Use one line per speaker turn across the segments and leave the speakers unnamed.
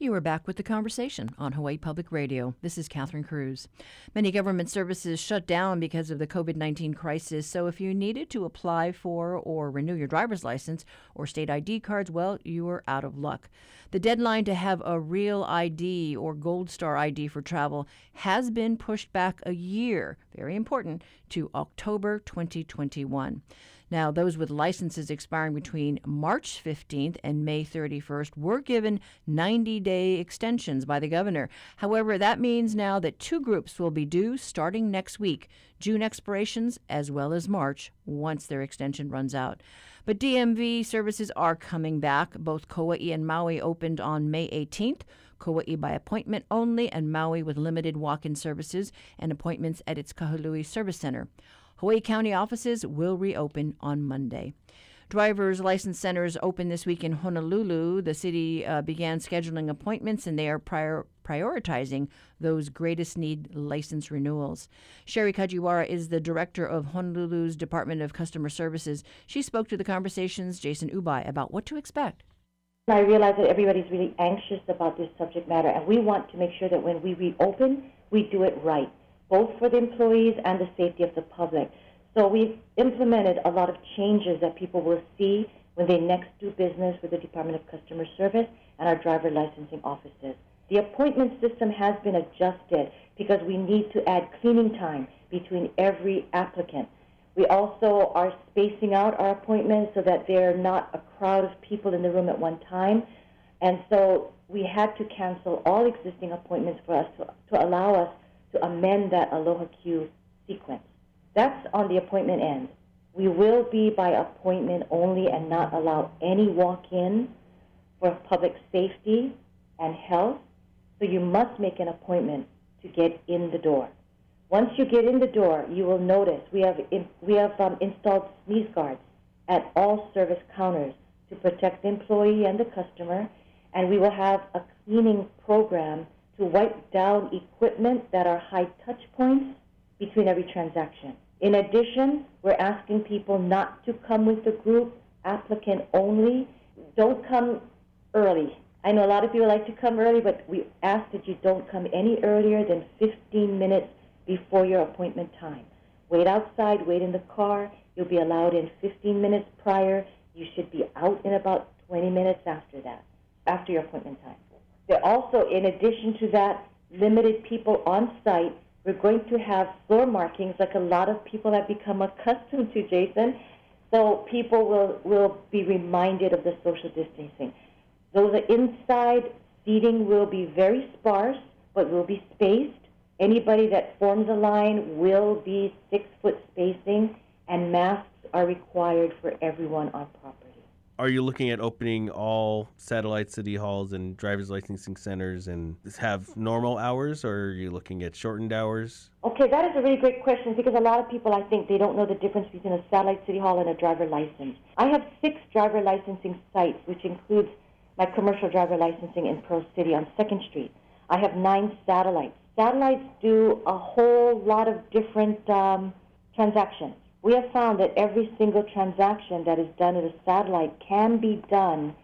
You are back with the conversation on Hawaii Public Radio. This is Catherine Cruz. Many government services shut down because of the COVID-19 crisis, so if you needed to apply for or renew your driver's license or state ID cards, well, you are out of luck. The deadline to have a real ID or Gold Star ID for travel has been pushed back a year, very important, to October 2021. Now, those with licenses expiring between March 15th and May 31st were given 90-day extensions by the governor. However, that means now that two groups will be due starting next week, June expirations as well as March, once their extension runs out. But DMV services are coming back. Both Kauai and Maui opened on May 18th. Kauai by appointment only, and Maui with limited walk-in services and appointments at its Kahului Service Center. Hawaii County offices will reopen on Monday. Driver's license centers open this week in Honolulu. The city began scheduling appointments, and they are prioritizing those greatest need license renewals. Sherry Kajiwara is the director of Honolulu's Department of Customer Services. She spoke to the Conversation's Jason Ubai about what to expect.
I realize that everybody's really anxious about this subject matter, and we want to make sure that when we reopen, we do it right, both for the employees and the safety of the public. So we've implemented a lot of changes that people will see when they next do business with the Department of Customer Service and our driver licensing offices. The appointment system has been adjusted because we need to add cleaning time between every applicant. We also are spacing out our appointments so that they're not a crowd of people in the room at one time. And so we had to cancel all existing appointments for us to allow us to amend that Aloha Queue sequence. That's on the appointment end. We will be by appointment only and not allow any walk-in for public safety and health. So you must make an appointment to get in the door. Once you get in the door, you will notice we have installed sneeze guards at all service counters to protect the employee and the customer, and we will have a cleaning program to wipe down equipment that are high touch points between every transaction. In addition, we're asking people not to come with the group, applicant only. Don't come early. I know a lot of people like to come early, but we ask that you don't come any earlier than 15 minutes before your appointment time. Wait outside, wait in the car. You'll be allowed in 15 minutes prior. You should be out in about 20 minutes after that, after your appointment time. There also, in addition to that, limited people on site. We're going to have floor markings like a lot of people have become accustomed to, Jason, so people will be reminded of the social distancing. Those are inside seating will be very sparse, but will be spaced. Anybody that forms a line will be 6-foot spacing, and masks are required for everyone on property.
Are you looking at opening all satellite city halls and driver's licensing centers and have normal hours, or are you looking at shortened hours?
Okay, that is a really great question because a lot of people, I think, they don't know the difference between a satellite city hall and a driver license. I have 6 driver licensing sites, which includes my commercial driver licensing in Pearl City on 2nd Street. I have 9 satellites. Satellites do a whole lot of different transactions. We have found that every single transaction that is done at a satellite can be done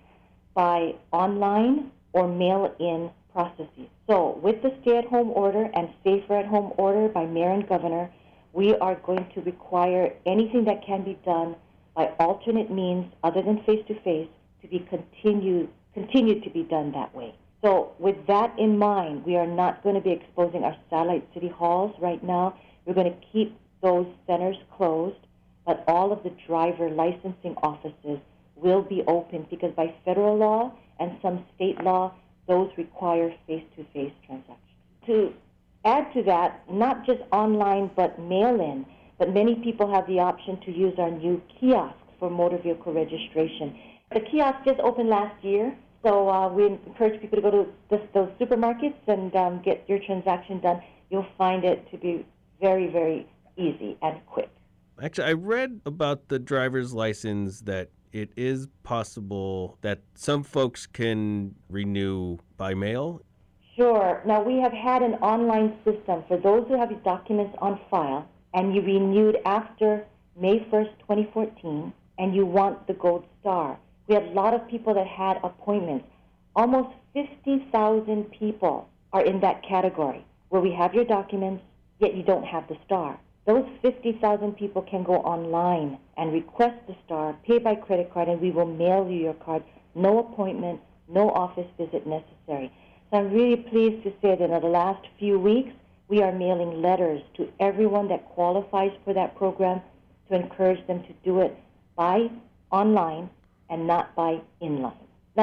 by online or mail-in processes. So with the stay-at-home order and safer-at-home order by Mayor and Governor, we are going to require anything that can be done by alternate means other than face-to-face to be continued to be done that way. So with that in mind, we are not going to be exposing our satellite city halls right now. We're going to keep those centers closed, but all of the driver licensing offices will be open because by federal law and some state law, those require face-to-face transactions. To add to that, not just online but mail-in, but many people have the option to use our new kiosk for motor vehicle registration. The kiosk just opened last year, so we encourage people to go to those supermarkets and get your transaction done. You'll find it to be very, very easy and quick.
Actually, I read about the driver's license that it is possible that some folks can renew by mail.
Sure. Now, we have had an online system for those who have your documents on file and you renewed after May 1st, 2014, and you want the Gold Star. We had a lot of people that had appointments. almost 50,000 people are in that category where we have your documents, yet you don't have the STAR. Those 50,000 people can go online and request the STAR, pay by credit card, and we will mail you your card. No appointment, no office visit necessary. So I'm really pleased to say that in the last few weeks, we are mailing letters to everyone that qualifies for that program to encourage them to do it by online and not by inline. Now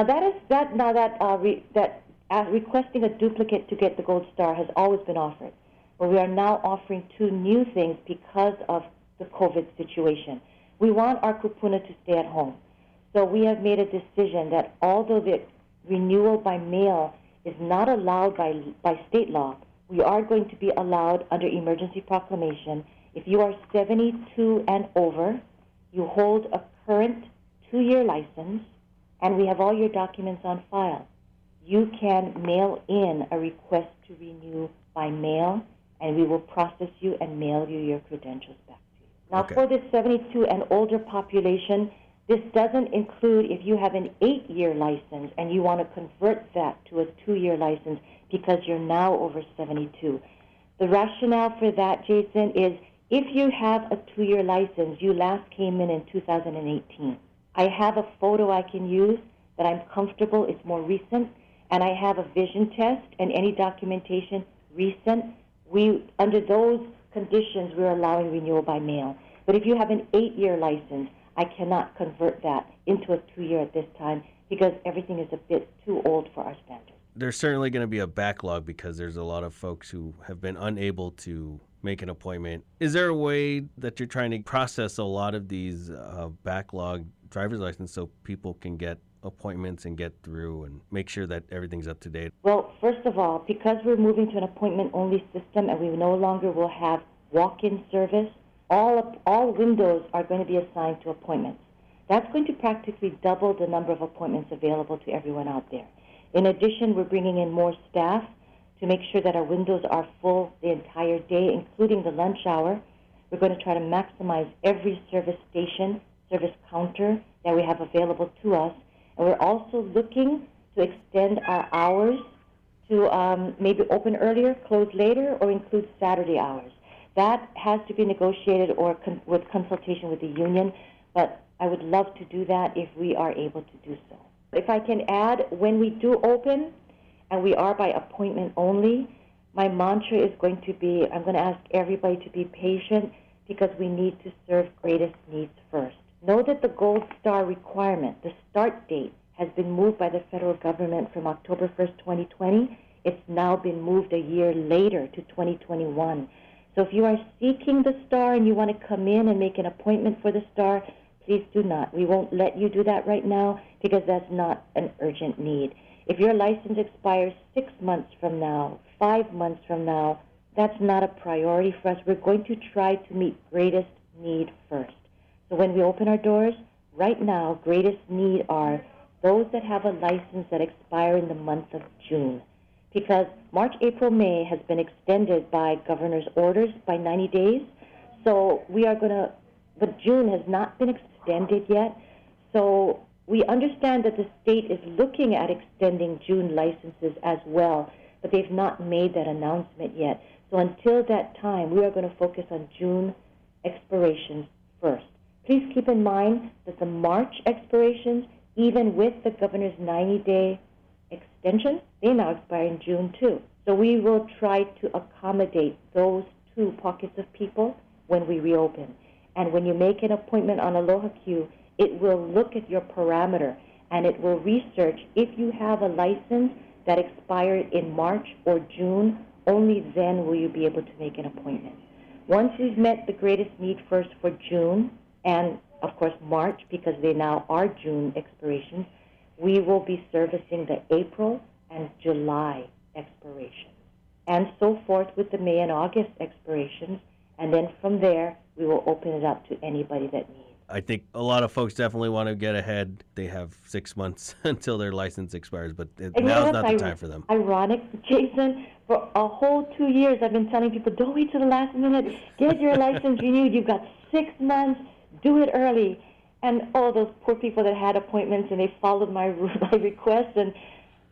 requesting a duplicate to get the Gold Star has always been offered, but we are now offering two new things because of the COVID situation. We want our kupuna to stay at home, so we have made a decision that although the renewal by mail is not allowed by state law, we are going to be allowed under emergency proclamation. If you are 72 and over, you hold a current 2-year license, and we have all your documents on file, you can mail in a request to renew by mail, and we will process you and mail you your credentials back to you. Now,
Okay.
for this 72 and older population, this doesn't include if you have an 8-year license and you want to convert that to a 2-year license because you're now over 72. The rationale for that, Jason, is if you have a 2-year license, you last came in 2018. I have a photo I can use that I'm comfortable, it's more recent, and I have a vision test and any documentation recent. Under those conditions, we're allowing renewal by mail. But if you have an 8-year license, I cannot convert that into a 2-year at this time because everything is a bit too old for our standards.
There's certainly going to be a backlog because there's a lot of folks who have been unable to make an appointment. Is there a way that you're trying to process a lot of these backlog driver's license so people can get appointments and get through and make sure that everything's up to date?
Well, first of all, because we're moving to an appointment-only system and we no longer will have walk-in service, all windows are going to be assigned to appointments. That's going to practically double the number of appointments available to everyone out there. In addition, we're bringing in more staff to make sure that our windows are full the entire day, including the lunch hour. We're going to try to maximize every service station, service counter that we have available to us. And we're also looking to extend our hours to maybe open earlier, close later, or include Saturday hours. That has to be negotiated or with consultation with the union, but I would love to do that if we are able to do so. If I can add, when we do open, and we are by appointment only, my mantra is going to be, I'm going to ask everybody to be patient because we need to serve greatest needs first. Know that the Gold Star requirement, the start date, has been moved by the federal government from October 1st, 2020. It's now been moved a year later to 2021. So if you are seeking the STAR and you want to come in and make an appointment for the STAR, please do not. We won't let you do that right now because that's not an urgent need. If your license expires 6 months from now, 5 months from now, that's not a priority for us. We're going to try to meet greatest need first. So when we open our doors, right now, greatest need are those that have a license that expire in the month of June. Because March, April, May has been extended by governor's orders by 90 days. So but June has not been extended yet. So we understand that the state is looking at extending June licenses as well, but they've not made that announcement yet. So until that time, we are going to focus on June expirations first. Please keep in mind that the March expirations, even with the governor's 90-day extension, they now expire in June too. So we will try to accommodate those two pockets of people when we reopen. And when you make an appointment on Aloha Q, it will look at your parameter and it will research if you have a license that expired in March or June, only then will you be able to make an appointment. Once we've met the greatest need first for June and, of course, March, because they now are June expirations, we will be servicing the April and July expirations, and so forth with the May and August expirations, and then from there, we will open it up to anybody that needs.
I think a lot of folks definitely want to get ahead. They have 6 months until their license expires, but now's not the time for them.
Ironic, Jason, for a whole 2 years I've been telling people, don't wait till the last minute. Get your license renewed. You've got 6 months. Do it early. And all those poor people that had appointments and they followed my request, and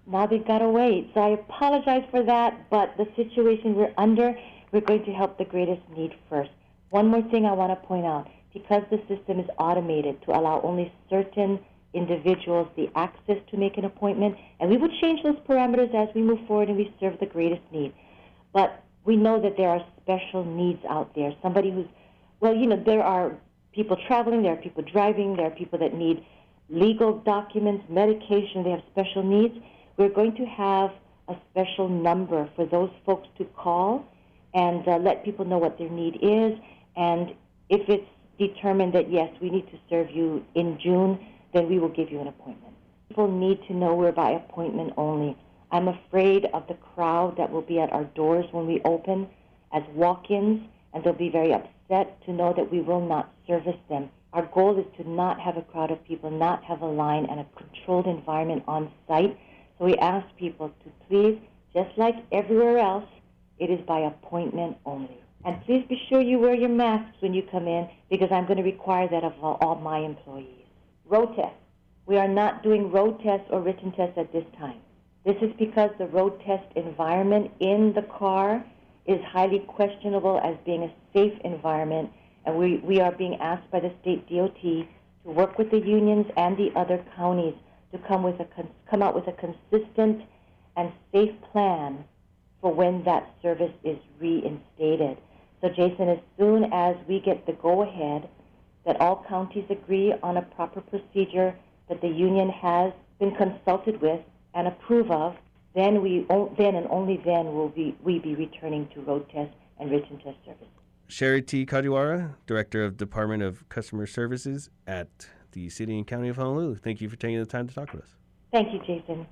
Now they've got to wait. So I apologize for that, but the situation we're under, we're going to help the greatest need first. One more thing I want to point out. Because the system is automated to allow only certain individuals the access to make an appointment, and we will change those parameters as we move forward and we serve the greatest need. But we know that there are special needs out there. Somebody who's, there are people traveling, there are people driving, there are people that need legal documents, medication, they have special needs. We're going to have a special number for those folks to call and let people know what their need is. And if it's determined that, yes, we need to serve you in June, then we will give you an appointment. People need to know we're by appointment only. I'm afraid of the crowd that will be at our doors when we open as walk-ins, and they'll be very upset to know that we will not service them. Our goal is to not have a crowd of people, not have a line and a controlled environment on site. So we ask people to please, just like everywhere else, it is by appointment only. And please be sure you wear your masks when you come in, because I'm going to require that of all my employees. Road tests. We are not doing road tests or written tests at this time. This is because the road test environment in the car is highly questionable as being a safe environment, and we are being asked by the state DOT to work with the unions and the other counties to come out with a consistent and safe plan for when that service is reinstated. So, Jason, as soon as we get the go-ahead that all counties agree on a proper procedure that the union has been consulted with and approve of, then and only then will we be returning to road test and written test service.
Sherry T. Kajiwara, Director of Department of Customer Services at the City and County of Honolulu. Thank you for taking the time to talk with us.
Thank you, Jason.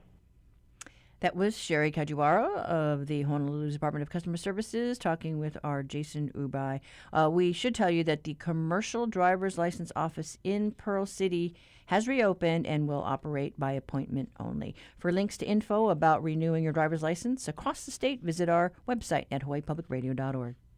That was Sherry Kajiwara of the Honolulu Department of Customer Services talking with our Jason Ubai. We should tell you that the Commercial Driver's License Office in Pearl City has reopened and will operate by appointment only. For links to info about renewing your driver's license across the state, visit our website at hawaiipublicradio.org.